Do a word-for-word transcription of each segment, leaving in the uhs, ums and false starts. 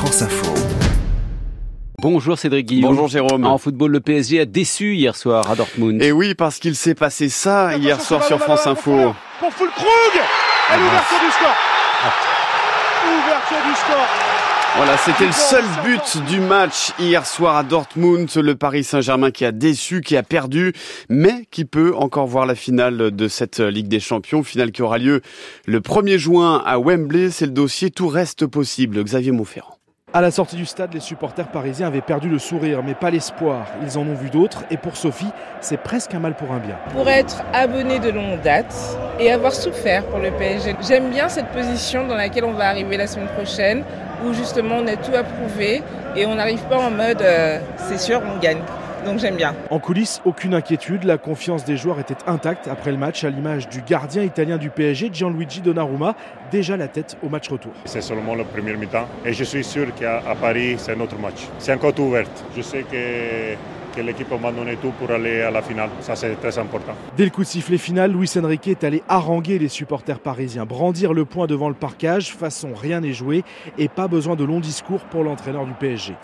France Info. Bonjour Cédric Guillaume. Bonjour Jérôme. En football, le P S G a déçu hier soir à Dortmund. Et oui, parce qu'il s'est passé ça hier soir sur France Info. Pour Füllkrug et l'ouverture du score. Ouverture du score. Voilà, c'était le seul but du match hier soir à Dortmund. Le Paris Saint-Germain qui a déçu, qui a perdu, mais qui peut encore voir la finale de cette Ligue des Champions. Finale qui aura lieu le premier juin à Wembley. C'est le dossier Tout reste possible. Xavier Monferrand. À la sortie du stade, les supporters parisiens avaient perdu le sourire, mais pas l'espoir. Ils en ont vu d'autres, et pour Sophie, c'est presque un mal pour un bien. Pour être abonné de longue date et avoir souffert pour le P S G, j'aime bien cette position dans laquelle on va arriver la semaine prochaine, où justement on a tout approuvé et on n'arrive pas en mode euh, c'est sûr, on gagne. Donc j'aime bien. En coulisses, aucune inquiétude, la confiance des joueurs était intacte après le match, à l'image du gardien italien du P S G, Gianluigi Donnarumma, déjà la tête au match retour. C'est seulement le premier mi-temps et je suis sûr qu'à Paris, c'est un autre match. C'est encore tout ouvert. Je sais que... que l'équipe m'a donné tout pour aller à la finale. Ça, c'est très important. Dès le coup de sifflet final, Luis Enrique est allé haranguer les supporters parisiens, brandir le poing devant le parquage, façon rien n'est joué et pas besoin de longs discours pour l'entraîneur du P S G.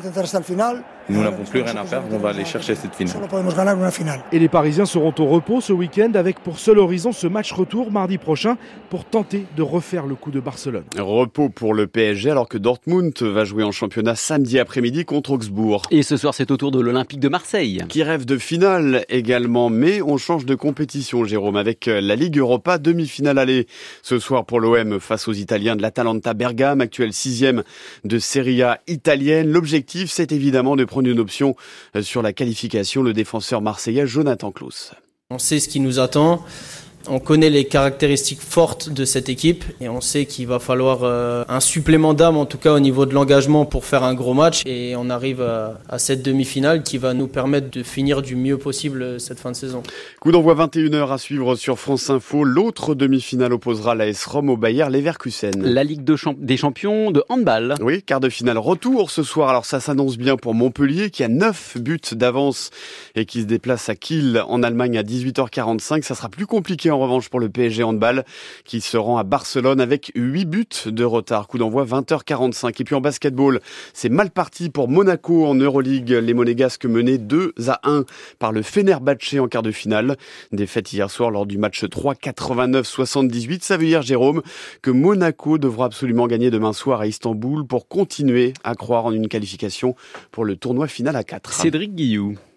Nous n'avons plus rien à faire, on va aller chercher cette finale. Et les Parisiens seront au repos ce week-end avec pour seul horizon ce match retour mardi prochain pour tenter de refaire le coup de Barcelone. Repos pour le P S G alors que Dortmund va jouer en championnat samedi après-midi contre Augsbourg. Et ce soir, c'est au tour de l'Olympique de Marseille. Qui rêve de finale également, mais on change de compétition, Jérôme, avec la Ligue Europa, demi-finale aller ce soir pour l'O M face aux Italiens de l'Atalanta Bergame, actuel sixième de Serie A italienne. L'objectif, c'est évidemment de prendre une option sur la qualification, le défenseur marseillais Jonathan Klaus. On sait ce qui nous attend. On connaît les caractéristiques fortes de cette équipe et on sait qu'il va falloir euh, un supplément d'âme, en tout cas au niveau de l'engagement pour faire un gros match. Et on arrive à, à cette demi-finale qui va nous permettre de finir du mieux possible cette fin de saison. Coup d'envoi vingt et une heures à suivre sur France Info. L'autre demi-finale opposera l'A S Rome au Bayer Leverkusen. La Ligue de champ- des champions de handball. Oui, quart de finale retour ce soir. Alors ça s'annonce bien pour Montpellier qui a neuf buts d'avance et qui se déplace à Kiel en Allemagne à dix-huit heures quarante-cinq. Ça sera plus compliqué en revanche pour le P S G handball qui se rend à Barcelone avec huit buts de retard. Coup d'envoi vingt heures quarante-cinq. Et puis en basketball, c'est mal parti pour Monaco en Euroleague. Les Monégasques menaient deux à un par le Fenerbahçe en quart de finale. Défaite hier soir lors du match trois, quatre-vingt-neuf soixante-dix-huit. Ça veut dire, Jérôme, que Monaco devra absolument gagner demain soir à Istanbul pour continuer à croire en une qualification pour le tournoi final à quatre. Cédric Guillaume.